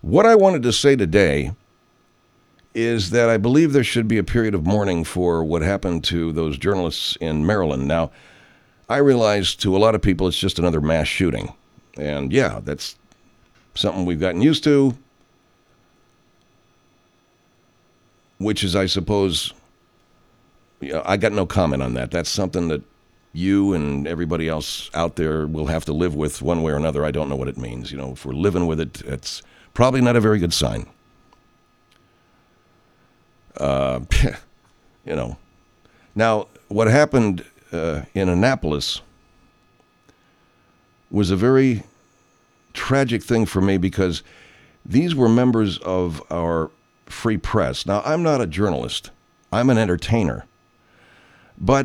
What I wanted to say today is that I believe there should be a period of mourning for what happened to those journalists in Maryland. Now, I realize to a lot of people it's just another mass shooting. And yeah, that's something we've gotten used to, which is, I suppose, I got no comment on that. That's something that you and everybody else out there will have to live with one way or another. I don't know what it means. If we're living with it, it's probably not a very good sign. Now, what happened in Annapolis was a very tragic thing for me because these were members of our free press. Now, I'm not a journalist. I'm an entertainer. But,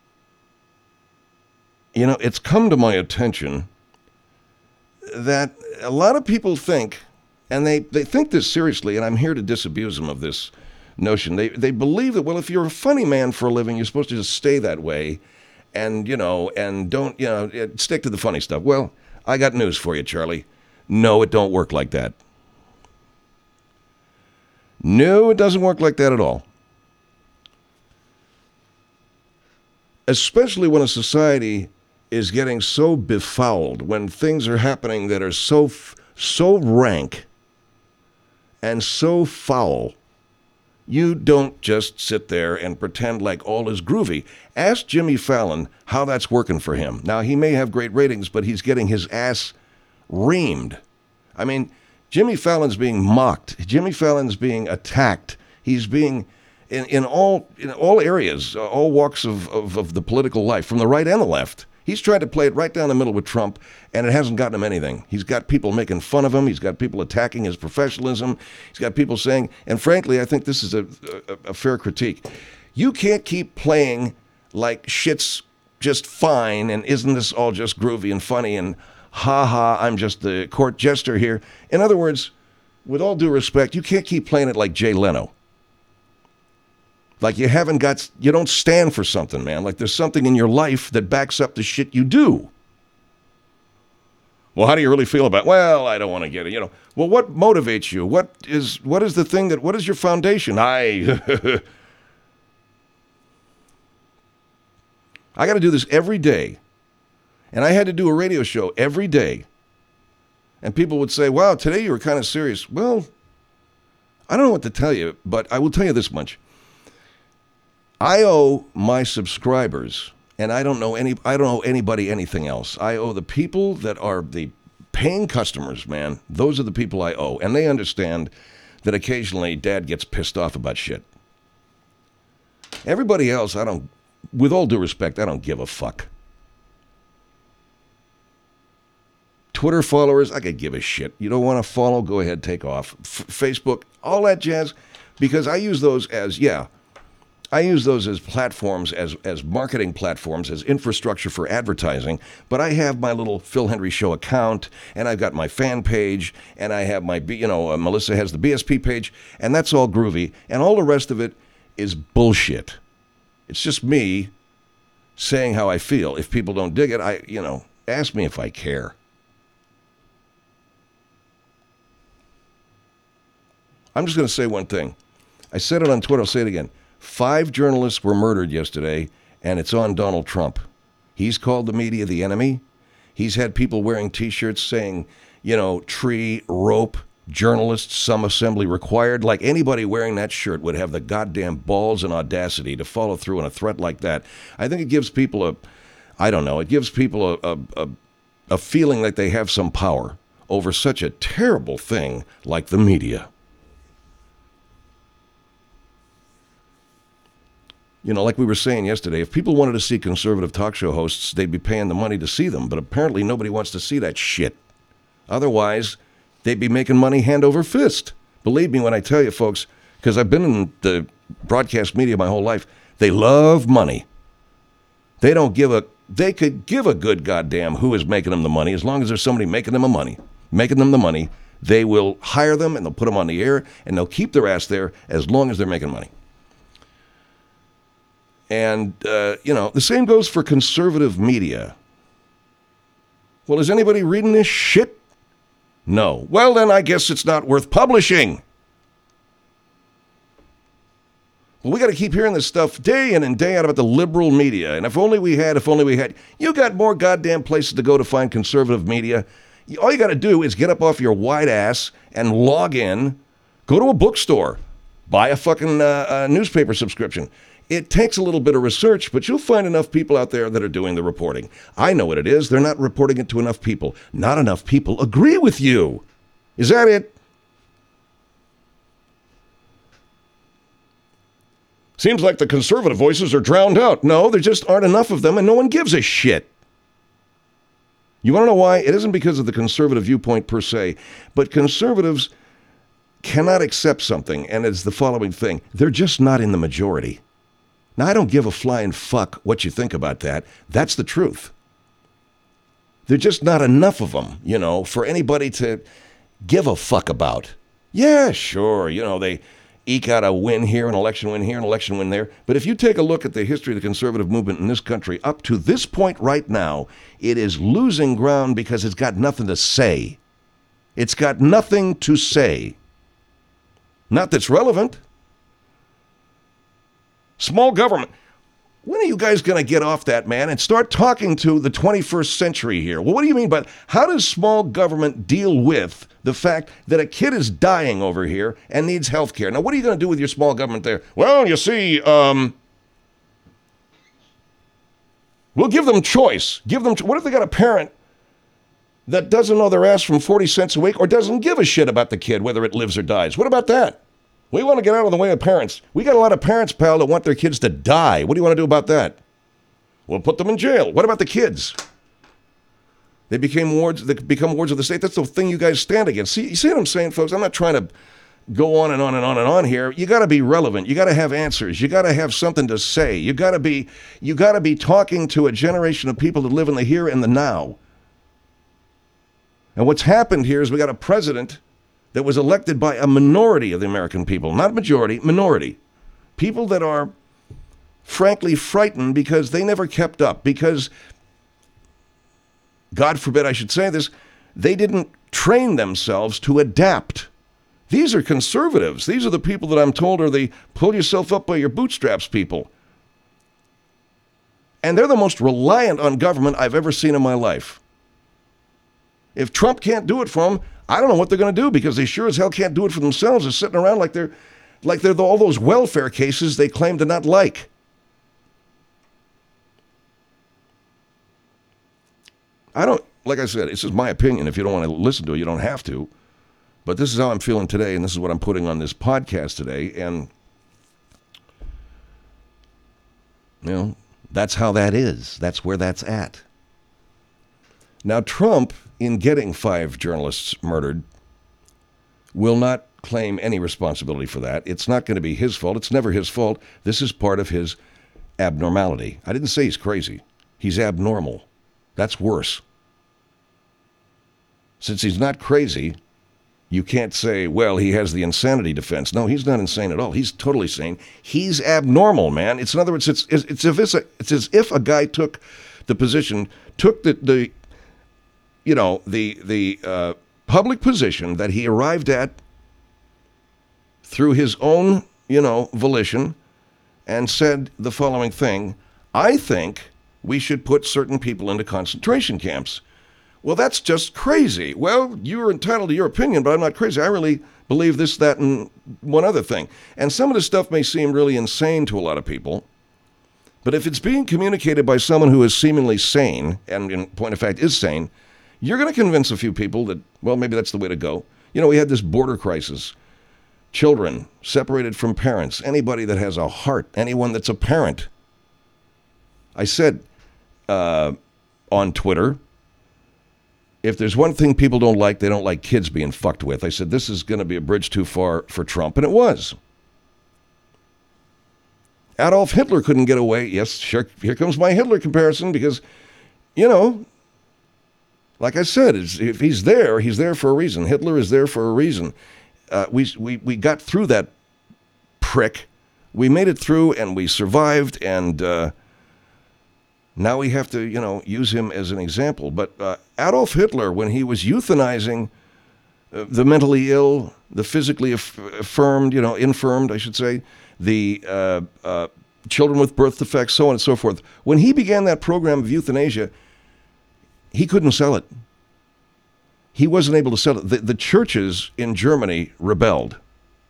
it's come to my attention that a lot of people think, and they think this seriously, and I'm here to disabuse them of this notion. They believe that, well, if you're a funny man for a living, you're supposed to just stay that way and, and don't, stick to the funny stuff. Well, I got news for you, Charlie. No, it don't work like that. No, it doesn't work like that at all. Especially when a society is getting so befouled, when things are happening that are so rank and so foul, you don't just sit there and pretend like all is groovy. Ask Jimmy Fallon how that's working for him. Now, he may have great ratings, but he's getting his ass reamed. I mean, Jimmy Fallon's being mocked. Jimmy Fallon's being attacked. He's being, in all areas, all walks of the political life, from the right and the left. He's tried to play it right down the middle with Trump, and it hasn't gotten him anything. He's got people making fun of him. He's got people attacking his professionalism. He's got people saying, and frankly, I think this is a fair critique. You can't keep playing like shit's just fine, and isn't this all just groovy and funny, and ha, I'm just the court jester here. In other words, with all due respect, you can't keep playing it like Jay Leno. Like you don't stand for something, man. Like there's something in your life that backs up the shit you do. Well, how do you really feel about it? Well, I don't want to get it, Well, what motivates you? What is the thing what is your foundation? I got to do this every day. And I had to do a radio show every day. And people would say, wow, today you were kind of serious. Well, I don't know what to tell you, but I will tell you this much. I owe my subscribers, and I don't owe anybody anything else. I owe the people that are the paying customers, man. Those are the people I owe. And they understand that occasionally Dad gets pissed off about shit. Everybody else, with all due respect, I don't give a fuck. Twitter followers, I could give a shit. You don't want to follow? Go ahead, take off. Facebook, all that jazz, because I use those as platforms, as marketing platforms, as infrastructure for advertising. But I have my little Phil Hendry Show account, and I've got my fan page, and I have my, Melissa has the BSP page, and that's all groovy. And all the rest of it is bullshit. It's just me saying how I feel. If people don't dig it, ask me if I care. I'm just going to say one thing. I said it on Twitter. I'll say it again. 5 journalists were murdered yesterday, and it's on Donald Trump. He's called the media the enemy. He's had people wearing T-shirts saying, tree, rope, journalists, some assembly required. Like anybody wearing that shirt would have the goddamn balls and audacity to follow through on a threat like that. I think it gives people a feeling that they have some power over such a terrible thing like the media. Like we were saying yesterday, if people wanted to see conservative talk show hosts, they'd be paying the money to see them. But apparently nobody wants to see that shit. Otherwise, they'd be making money hand over fist. Believe me when I tell you, folks, because I've been in the broadcast media my whole life, they love money. They could give a good goddamn who is making them the money. As long as there's somebody making them the money, they will hire them and they'll put them on the air and they'll keep their ass there as long as they're making money. And, the same goes for conservative media. Well, is anybody reading this shit? No. Well, then I guess it's not worth publishing. Well, we got to keep hearing this stuff day in and day out about the liberal media. And if only we had. You got more goddamn places to go to find conservative media. All you got to do is get up off your white ass and log in, go to a bookstore, buy a fucking newspaper subscription. It takes a little bit of research, but you'll find enough people out there that are doing the reporting. I know what it is. They're not reporting it to enough people. Not enough people agree with you. Is that it? Seems like the conservative voices are drowned out. No, there just aren't enough of them, and no one gives a shit. You want to know why? It isn't because of the conservative viewpoint per se, but conservatives cannot accept something, and it's the following thing. They're just not in the majority. Now, I don't give a flying fuck what you think about that. That's the truth. There's just not enough of them, for anybody to give a fuck about. Yeah, sure, they eke out a win here, an election win here, an election win there. But if you take a look at the history of the conservative movement in this country, up to this point right now, it is losing ground because it's got nothing to say. It's got nothing to say. Not that's relevant. Small government. When are you guys going to get off that, man, and start talking to the 21st century here? Well, what do you mean by how does small government deal with the fact that a kid is dying over here and needs health care? Now, what are you going to do with your small government there? Well, you see, we'll give them choice. What if they got a parent that doesn't know their ass from 40 cents a week or doesn't give a shit about the kid, whether it lives or dies? What about that? We want to get out of the way of parents. We got a lot of parents, pal, that want their kids to die. What do you want to do about that? We'll put them in jail. What about the kids? They become wards of the state. That's the thing you guys stand against. See, you see what I'm saying, folks? I'm not trying to go on and on and on and on here. You got to be relevant. You got to have answers. You got to have something to say. You got to be talking to a generation of people that live in the here and the now. And what's happened here is we got a president that was elected by a minority of the American people, not majority, minority. People that are frankly frightened because they never kept up, because, God forbid I should say this, they didn't train themselves to adapt. These are conservatives. These are the people that I'm told are the pull yourself up by your bootstraps people. And they're the most reliant on government I've ever seen in my life. If Trump can't do it for them, I don't know what they're going to do, because they sure as hell can't do it for themselves. They're sitting around like they're all those welfare cases they claim to not like. Like I said, this is my opinion. If you don't want to listen to it, you don't have to. But this is how I'm feeling today, and this is what I'm putting on this podcast today. And, that's how that is. That's where that's at. Now, Trump, in getting 5 journalists murdered, will not claim any responsibility for that. It's not going to be his fault. It's never his fault. This is part of his abnormality. I didn't say he's crazy. He's abnormal. That's worse. Since he's not crazy, you can't say, well, he has the insanity defense. No, he's not insane at all. He's totally sane. He's abnormal, man. In other words, it's as if a guy took the position, took the public position that he arrived at through his own, volition, and said the following thing: I think we should put certain people into concentration camps. Well, that's just crazy. Well, you're entitled to your opinion, but I'm not crazy. I really believe this, that, and one other thing. And some of this stuff may seem really insane to a lot of people, but if it's being communicated by someone who is seemingly sane, and in point of fact is sane, you're going to convince a few people that, well, maybe that's the way to go. We had this border crisis. Children separated from parents. Anybody that has a heart, anyone that's a parent. I said on Twitter, if there's one thing people don't like, they don't like kids being fucked with. I said, this is going to be a bridge too far for Trump, and it was. Adolf Hitler couldn't get away. Yes, sure, here comes my Hitler comparison, because, like I said, if he's there for a reason. Hitler is there for a reason. We got through that prick. We made it through, and we survived, and now we have to, use him as an example. But Adolf Hitler, when he was euthanizing the mentally ill, the physically infirmed, I should say, the children with birth defects, so on and so forth. When he began that program of euthanasia, he couldn't sell it. He wasn't able to sell it. The churches in Germany rebelled.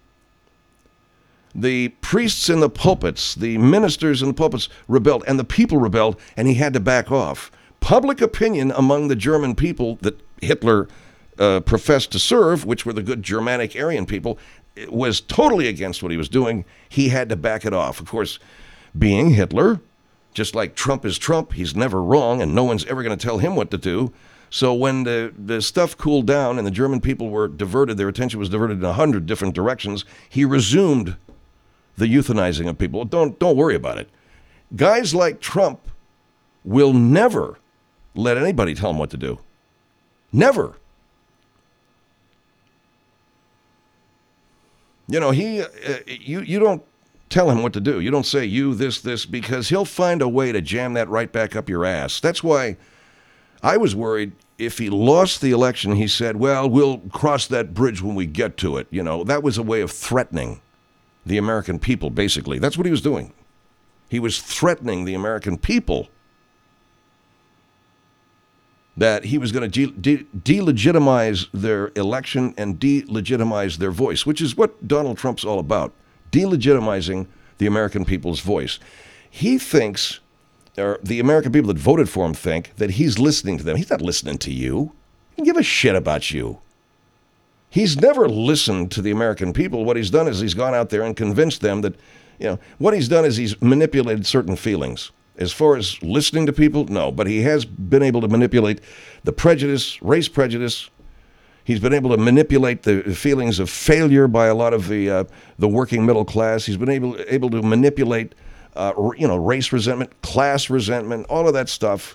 The priests in the pulpits, the ministers in the pulpits rebelled, and the people rebelled, and he had to back off. Public opinion among the German people that Hitler professed to serve, which were the good Germanic Aryan people, was totally against what he was doing. He had to back it off. Of course, being Hitler, just like Trump is Trump, he's never wrong, and no one's ever going to tell him what to do. So when the stuff cooled down and the German people were diverted, their attention was diverted in 100 different directions, he resumed the euthanizing of people. Don't worry about it. Guys like Trump will never let anybody tell him what to do. Never. You know, you don't tell him what to do. You don't say you this, because he'll find a way to jam that right back up your ass. That's why I was worried if he lost the election. He said, well, we'll cross that bridge when we get to it. You know, that was a way of threatening the American people, basically. That's what he was doing. He was threatening the American people that he was going to delegitimize their election and delegitimize their voice, which is what Donald Trump's all about, delegitimizing the American people's voice. He thinks, or the American people that voted for him think, that he's listening to them. He's not listening to you. He doesn't give a shit about you. He's never listened to the American people. What he's done is he's gone out there and convinced them that, what he's done is he's manipulated certain feelings. As far as listening to people, no, but he has been able to manipulate the prejudice, race prejudice. He's been able to manipulate the feelings of failure by a lot of the working middle class. He's been able to manipulate, race resentment, class resentment, all of that stuff.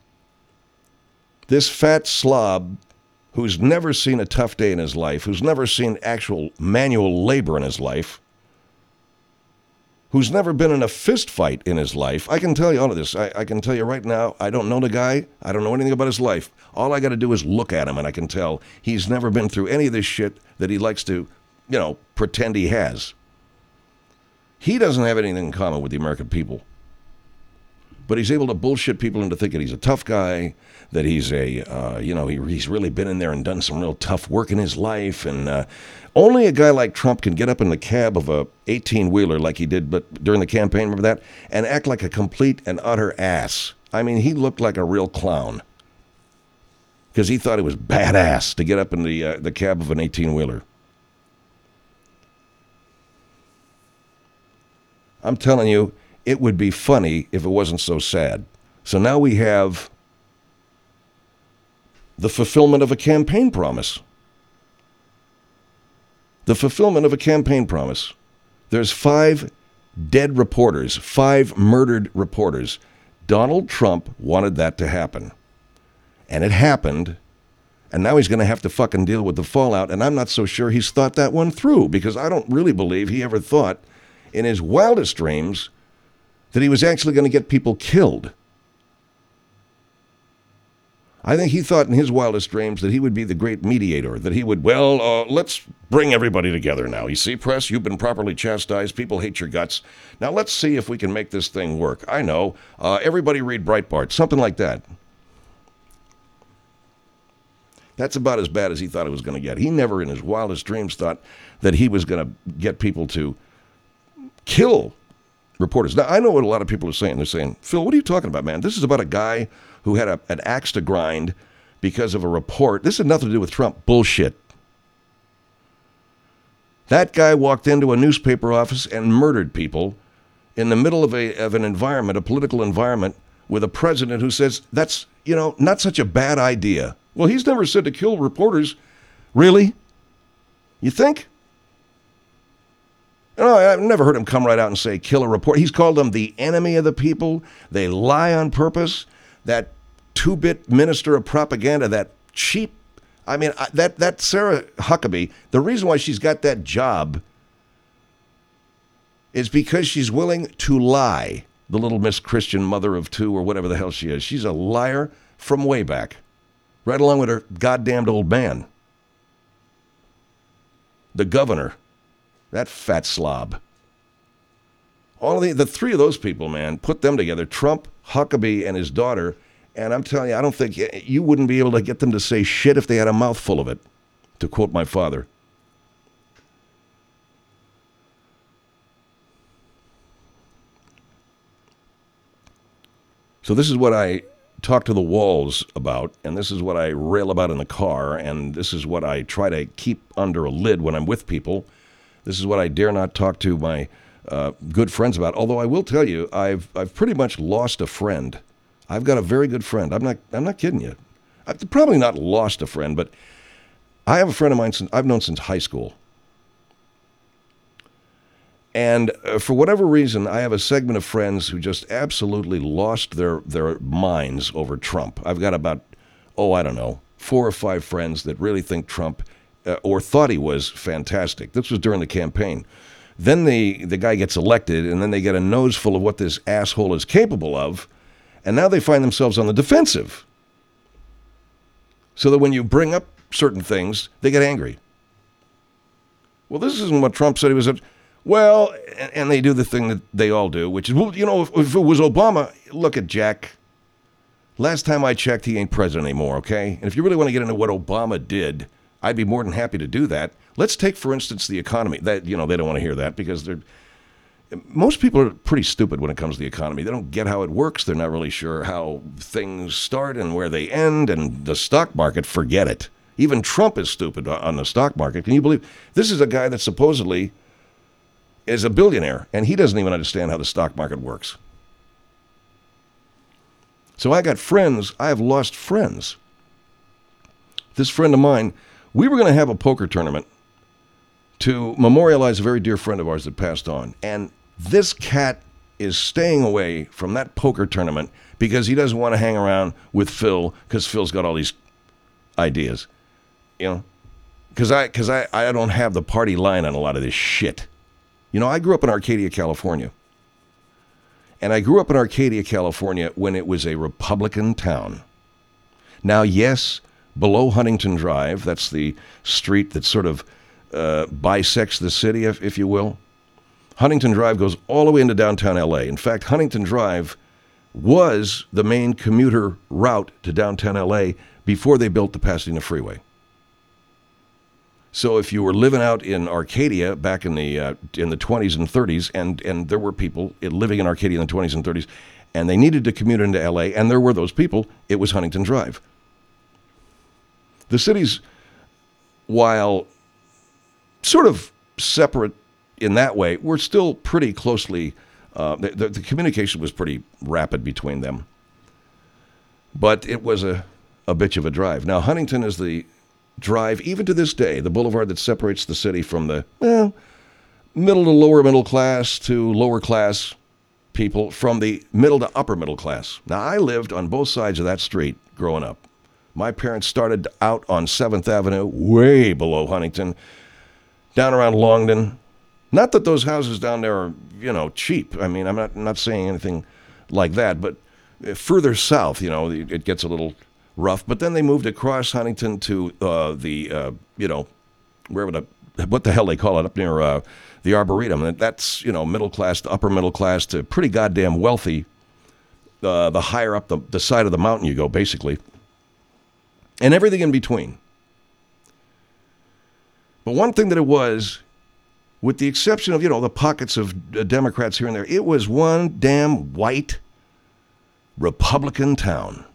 This fat slob who's never seen a tough day in his life, who's never seen actual manual labor in his life, who's never been in a fist fight in his life. I can tell you all of this. I can tell you right now, I don't know the guy. I don't know anything about his life. All I got to do is look at him, and I can tell he's never been through any of this shit that he likes to, pretend he has. He doesn't have anything in common with the American people. But he's able to bullshit people into thinking he's a tough guy, that he's he's really been in there and done some real tough work in his life. And only a guy like Trump can get up in the cab of a 18-wheeler like he did during the campaign, remember that? And act like a complete and utter ass. I mean, he looked like a real clown. Because he thought it was badass to get up in the cab of an 18-wheeler. I'm telling you, it would be funny if it wasn't so sad. So now we have the fulfillment of a campaign promise. The fulfillment of a campaign promise. There's 5 dead reporters, 5 murdered reporters. Donald Trump wanted that to happen. And it happened. And now he's going to have to fucking deal with the fallout. And I'm not so sure he's thought that one through, because I don't really believe he ever thought in his wildest dreams that he was actually going to get people killed. I think he thought in his wildest dreams that he would be the great mediator, that he would, let's bring everybody together now. You see, press, you've been properly chastised. People hate your guts. Now let's see if we can make this thing work. I know. Everybody read Breitbart, something like that. That's about as bad as he thought it was going to get. He never in his wildest dreams thought that he was going to get people to kill reporters. Now, I know what a lot of people are saying. They're saying, Phil, what are you talking about, man? This is about a guy who had an axe to grind because of a report. This had nothing to do with Trump. Bullshit. That guy walked into a newspaper office and murdered people in the middle of an environment, a political environment, with a president who says, that's, not such a bad idea. Well, he's never said to kill reporters. Really? You think? No, I've never heard him come right out and say, kill a reporter. He's called them the enemy of the people. They lie on purpose. That 2-bit minister of propaganda, that cheap, that Sarah Huckabee, the reason why she's got that job is because she's willing to lie. The little Miss Christian mother of 2 or whatever the hell she is. She's a liar from way back, right along with her goddamned old man. the governor, that fat slob. All of the three of those people, man, put them together, Trump, Huckabee, and his daughter, and I'm telling you, I don't think you wouldn't be able to get them to say shit if they had a mouthful of it, to quote my father. So this is what I talk to the walls about, and this is what I rail about in the car, and this is what I try to keep under a lid when I'm with people. This is what I dare not talk to my good friends about. Although I will tell you, I've pretty much lost a friend. I've got a very good friend. I'm not kidding you. I've probably not lost a friend, but I have a friend of mine I've known since high school. And for whatever reason, I have a segment of friends who just absolutely lost their minds over Trump. I've got about, I don't know, 4 or 5 friends that really think Trump, or thought he was fantastic. This was during the campaign. Then the guy gets elected, and then they get a nose full of what this asshole is capable of, and now they find themselves on the defensive. So that when you bring up certain things, they get angry. Well, this isn't what Trump said he was. Well, and they do the thing that they all do, which is, well, you know, if it was Obama, look at Jack. Last time I checked, he ain't president anymore, okay? And if you really want to get into what Obama did, I'd be more than happy to do that. Let's take, for instance, the economy. That, you know, they don't want to hear that because most people are pretty stupid when it comes to the economy. They don't get how it works. They're not really sure how things start and where they end. And the stock market, forget it. Even Trump is stupid on the stock market. Can you believe this is a guy that supposedly is a billionaire, and he doesn't even understand how the stock market works. So I got friends. I have lost friends. This friend of mine, we were going to have a poker tournament to memorialize a very dear friend of ours that passed on. And this cat is staying away from that poker tournament because he doesn't want to hang around with Phil because Phil's got all these ideas. You know, because I don't have the party line on a lot of this shit. You know, I grew up in Arcadia, California. And I grew up in Arcadia, California when it was a Republican town. Now, yes, below Huntington Drive, that's the street that sort of bisects the city, if you will. Huntington Drive goes all the way into downtown L.A. In fact, Huntington Drive was the main commuter route to downtown L.A. before they built the Pasadena Freeway. So if you were living out in Arcadia back in the 20s and 30s, and there were people living in Arcadia in the 20s and 30s, and they needed to commute into L.A., and there were those people, it was Huntington Drive. The cities, while sort of separate in that way, were still pretty closely, the communication was pretty rapid between them. But it was a bitch of a drive. Now, Huntington is the drive, even to this day, the boulevard that separates the city from the middle to lower middle class to lower class people, from the middle to upper middle class. Now, I lived on both sides of that street growing up. My parents started out on 7th Avenue, way below Huntington, down around Longden. Not that those houses down there are, you know, cheap. I mean, I'm not saying anything like that, but further south, you know, it gets a little rough. But then they moved across Huntington to you know, wherever what the hell they call it, up near the Arboretum. And that's, you know, middle class to upper middle class to pretty goddamn wealthy. The higher up the side of the mountain you go, basically. And everything in between. But one thing that it was, with the exception of, you know, the pockets of Democrats here and there, it was one damn white Republican town.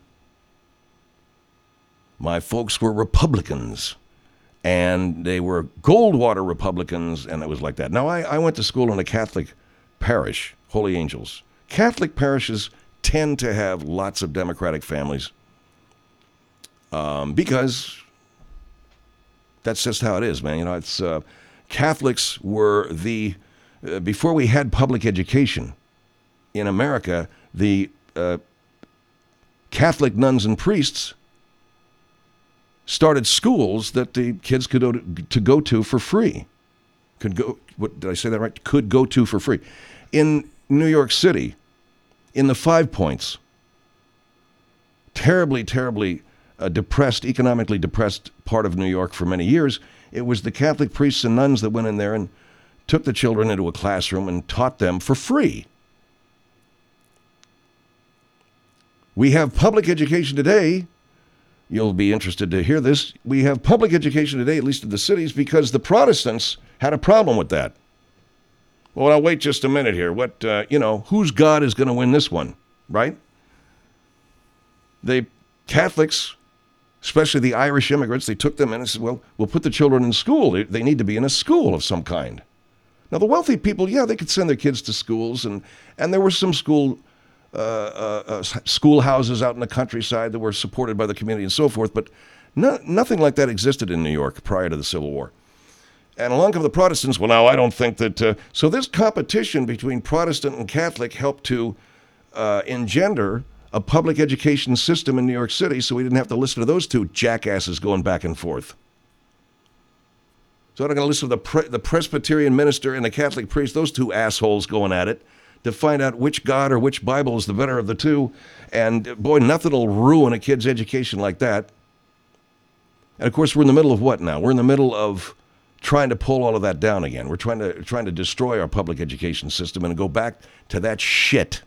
My folks were Republicans, and they were Goldwater Republicans, and it was like that. Now, I went to school in a Catholic parish, Holy Angels. Catholic parishes tend to have lots of Democratic families because that's just how it is, man. You know, it's Catholics were before we had public education in America, the Catholic nuns and priests started schools that the kids could go to for free. What did I say that right? Could go to for free. In New York City, in the Five Points, terribly, terribly depressed, economically depressed part of New York for many years, It was the Catholic priests and nuns that went in there and took the children into a classroom and taught them for free. We have public education today. You'll be interested to hear this. We have public education today, at least in the cities, because the Protestants had a problem with that. Well, now wait just a minute here. Whose God is going to win this one, right? The Catholics, especially the Irish immigrants, they took them in and said, well, we'll put the children in school. They need to be in a school of some kind. Now, the wealthy people, yeah, they could send their kids to schools, and there were some schoolhouses out in the countryside that were supported by the community and so forth, but nothing like that existed in New York prior to the Civil War. And along come the Protestants. Well, now, I don't think that... So this competition between Protestant and Catholic helped to engender a public education system in New York City, so we didn't have to listen to those two jackasses going back and forth. So I'm not going to listen to the Presbyterian minister and the Catholic priest, those two assholes going at it, to find out which God or which Bible is the better of the two. And boy, nothing will ruin a kid's education like that. And of course, we're in the middle of what now? We're in the middle of trying to pull all of that down again. We're trying to destroy our public education system and go back to that shit,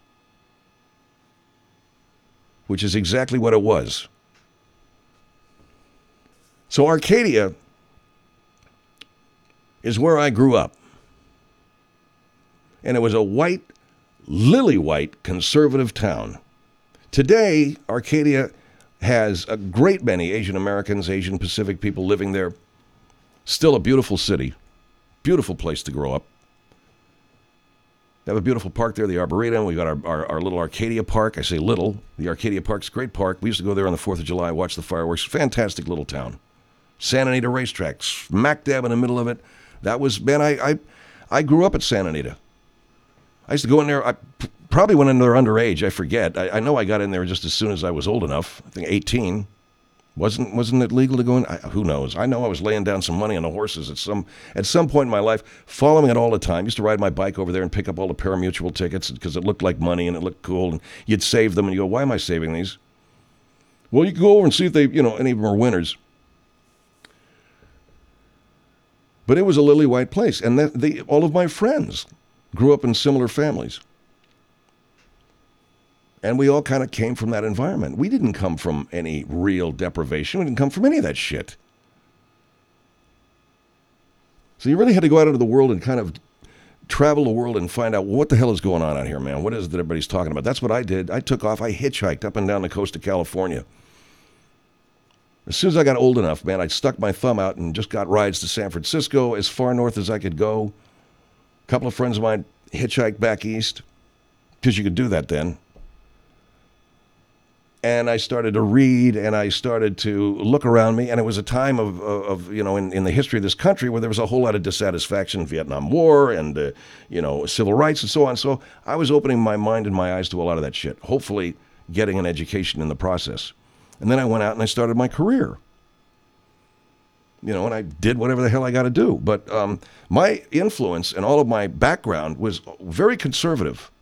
which is exactly what it was. So Arcadia is where I grew up. And it was a white, lily-white, conservative town. Today, Arcadia has a great many Asian Americans, Asian Pacific people living there. Still a beautiful city. Beautiful place to grow up. They have a beautiful park there, the Arboretum. We've got our little Arcadia Park. I say little. The Arcadia Park's a great park. We used to go there on the 4th of July, watch the fireworks. Fantastic little town. Santa Anita Racetrack, smack dab in the middle of it. That was, man, I grew up at Santa Anita. I used to go in there. I probably went in there underage. I forget. I know I got in there just as soon as I was old enough. I think 18. Wasn't it legal to go in? Who knows? I know I was laying down some money on the horses at some point in my life, following it all the time. Used to ride my bike over there and pick up all the pari-mutuel tickets because it looked like money and it looked cool. And you'd save them and you go, why am I saving these? Well, you can go over and see if they, any of them are winners. But it was a lily white place, and all of my friends grew up in similar families. And we all kind of came from that environment. We didn't come from any real deprivation. We didn't come from any of that shit. So you really had to go out into the world and kind of travel the world and find out what the hell is going on out here, man. What is it that everybody's talking about? That's what I did. I took off. I hitchhiked up and down the coast of California. As soon as I got old enough, man, I stuck my thumb out and just got rides to San Francisco, as far north as I could go. A couple of friends of mine hitchhiked back east, because you could do that then. And I started to read, and I started to look around me, and it was a time of in the history of this country where there was a whole lot of dissatisfaction, Vietnam War, and civil rights, and so on. So I was opening my mind and my eyes to a lot of that shit, hopefully getting an education in the process. And then I went out and I started my career. And I did whatever the hell I got to do. But my influence and all of my background was very conservative.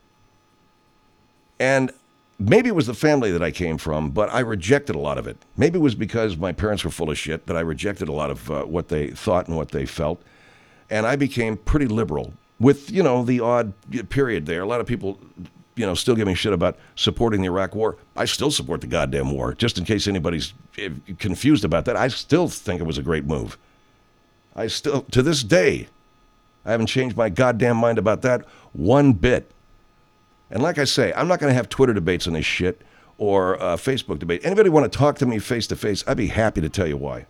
And maybe it was the family that I came from, but I rejected a lot of it. Maybe it was because my parents were full of shit that I rejected a lot of what they thought and what they felt. And I became pretty liberal with, the odd period there. A lot of people, still give me shit about supporting the Iraq War. I still support the goddamn war, just in case anybody's confused about that. I still think it was a great move. I still, to this day, I haven't changed my goddamn mind about that one bit. And like I say, I'm not going to have Twitter debates on this shit or Facebook debate. Anybody want to talk to me face to face, I'd be happy to tell you why.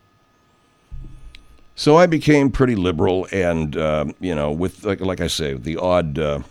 So I became pretty liberal and, with, like I say, the odd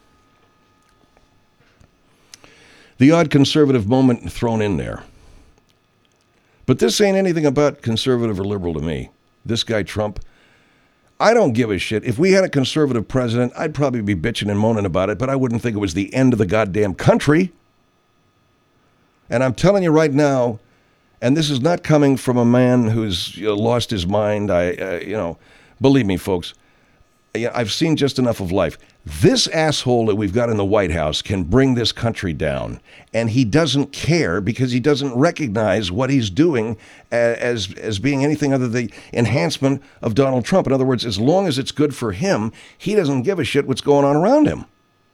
conservative moment thrown in there. But this ain't anything about conservative or liberal to me. This guy, Trump, I don't give a shit. If we had a conservative president, I'd probably be bitching and moaning about it, but I wouldn't think it was the end of the goddamn country. And I'm telling you right now, and this is not coming from a man who's lost his mind. Believe me, folks, I've seen just enough of life. This asshole that we've got in the White House can bring this country down, and he doesn't care because he doesn't recognize what he's doing as being anything other than the enhancement of Donald Trump. In other words, as long as it's good for him, he doesn't give a shit what's going on around him.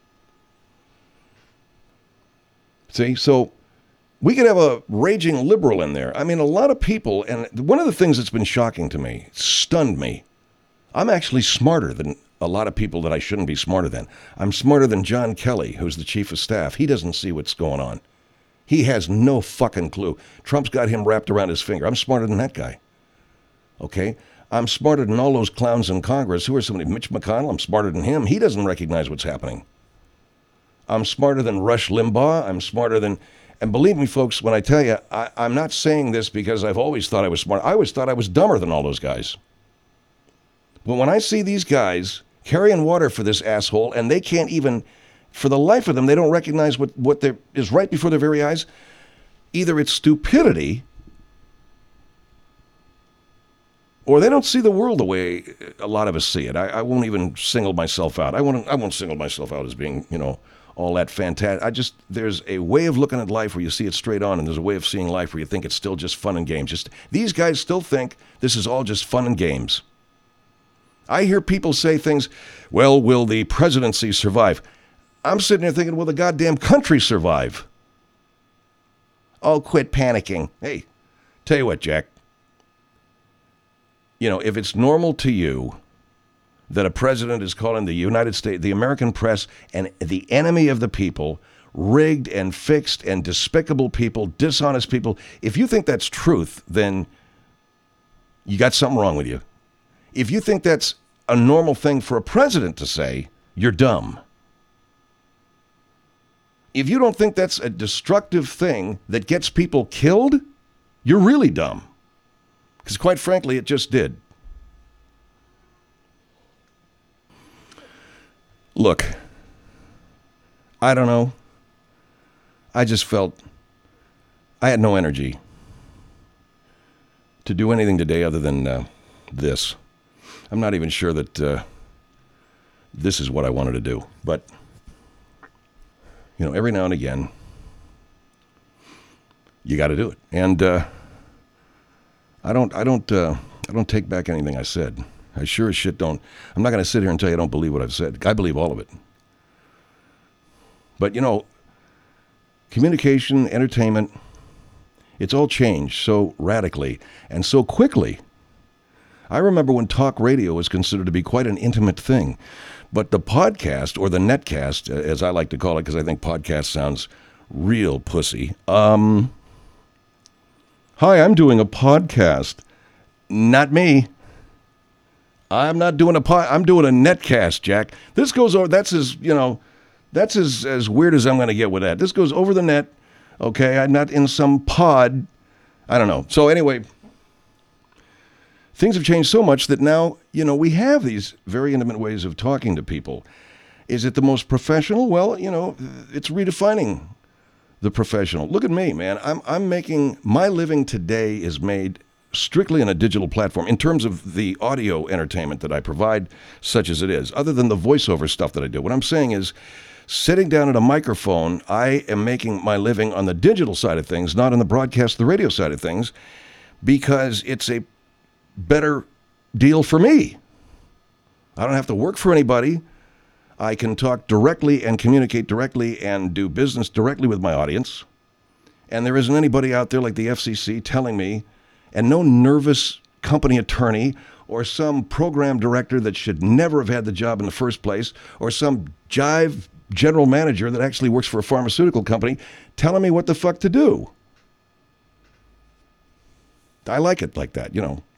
See, so we could have a raging liberal in there. I mean, a lot of people, and one of the things that's been shocking to me, stunned me, I'm actually smarter than a lot of people that I shouldn't be smarter than. I'm smarter than John Kelly, who's the chief of staff. He doesn't see what's going on. He has no fucking clue. Trump's got him wrapped around his finger. I'm smarter than that guy. Okay? I'm smarter than all those clowns in Congress. Who are somebody? Mitch McConnell? I'm smarter than him. He doesn't recognize what's happening. I'm smarter than Rush Limbaugh. I'm smarter than... And believe me, folks, when I tell you, I'm not saying this because I've always thought I was smart. I always thought I was dumber than all those guys. But when I see these guys carrying water for this asshole, and they can't even, for the life of them, they don't recognize what is right before their very eyes, either it's stupidity, or they don't see the world the way a lot of us see it. I won't even single myself out. I won't single myself out as being, all that fantastic. There's a way of looking at life where you see it straight on, and there's a way of seeing life where you think it's still just fun and games. These guys still think this is all just fun and games. I hear people say things, well, will the presidency survive? I'm sitting there thinking, will the goddamn country survive? Oh, quit panicking. Hey, tell you what, Jack. If it's normal to you that a president is calling the United States, the American press, and the enemy of the people, rigged and fixed and despicable people, dishonest people, if you think that's truth, then you got something wrong with you. If you think that's a normal thing for a president to say, you're dumb. If you don't think that's a destructive thing that gets people killed, you're really dumb. Because quite frankly, it just did. Look, I don't know. I just felt I had no energy to do anything today other than this. I'm not even sure that this is what I wanted to do, but every now and again, you got to do it. And I don't take back anything I said. I sure as shit don't. I'm not going to sit here and tell you I don't believe what I've said. I believe all of it. But communication, entertainment, it's all changed so radically and so quickly. I remember when talk radio was considered to be quite an intimate thing. But the podcast, or the netcast, as I like to call it, because I think podcast sounds real pussy. Hi, I'm doing a podcast. Not me. I'm not doing I'm doing a netcast, Jack. This goes over, that's as weird as I'm going to get with that. This goes over the net, okay? I'm not in some pod. I don't know. So anyway, things have changed so much that now, we have these very intimate ways of talking to people. Is it the most professional? Well, it's redefining the professional. Look at me, man. I'm making, my living today is made strictly on a digital platform in terms of the audio entertainment that I provide, such as it is, other than the voiceover stuff that I do. What I'm saying is, sitting down at a microphone, I am making my living on the digital side of things, not on the broadcast, the radio side of things, because it's a better deal for me. I don't have to work for anybody. I can talk directly and communicate directly and do business directly with my audience. And there isn't anybody out there like the FCC telling me, and no nervous company attorney or some program director that should never have had the job in the first place, or some jive general manager that actually works for a pharmaceutical company telling me what the fuck to do. I like it like that,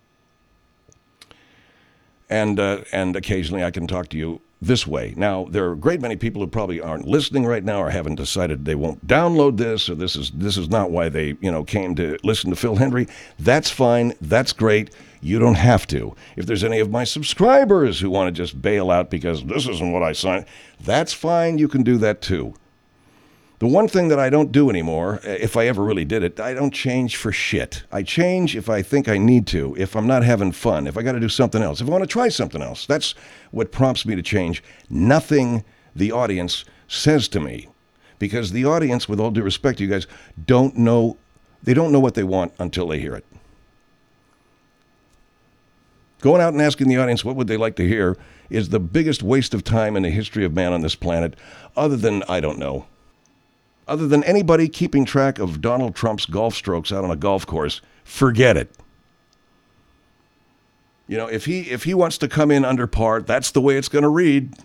And occasionally I can talk to you this way. Now, there are a great many people who probably aren't listening right now or haven't decided they won't download this, or this is not why they, came to listen to Phil Hendrie. That's fine. That's great. You don't have to. If there's any of my subscribers who want to just bail out because this isn't what I signed, that's fine. You can do that too. The one thing that I don't do anymore, if I ever really did it, I don't change for shit. I change if I think I need to, if I'm not having fun, if I got to do something else, if I want to try something else. That's what prompts me to change. Nothing the audience says to me. Because the audience, with all due respect to you guys, don't know what they want until they hear it. Going out and asking the audience what would they like to hear is the biggest waste of time in the history of man on this planet, other than, I don't know, other than anybody keeping track of Donald Trump's golf strokes out on a golf course. Forget it. You know, if he wants to come in under par, that's the way it's going to read.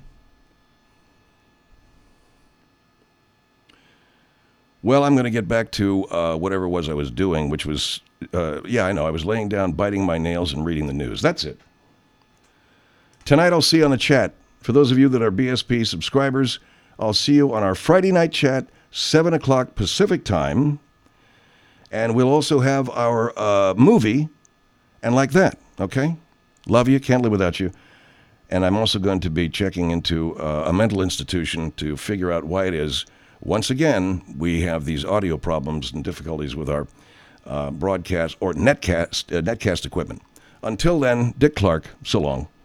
Well, I'm going to get back to whatever it was I was doing, which was, I was laying down, biting my nails, and reading the news. That's it. Tonight, I'll see you on the chat. For those of you that are BSP subscribers, I'll see you on our Friday night chat, 7 o'clock Pacific time. And we'll also have our movie, and like that, okay? Love you, can't live without you. And I'm also going to be checking into a mental institution to figure out why it is, once again, we have these audio problems and difficulties with our broadcast or netcast equipment. Until then, Dick Clark, so long.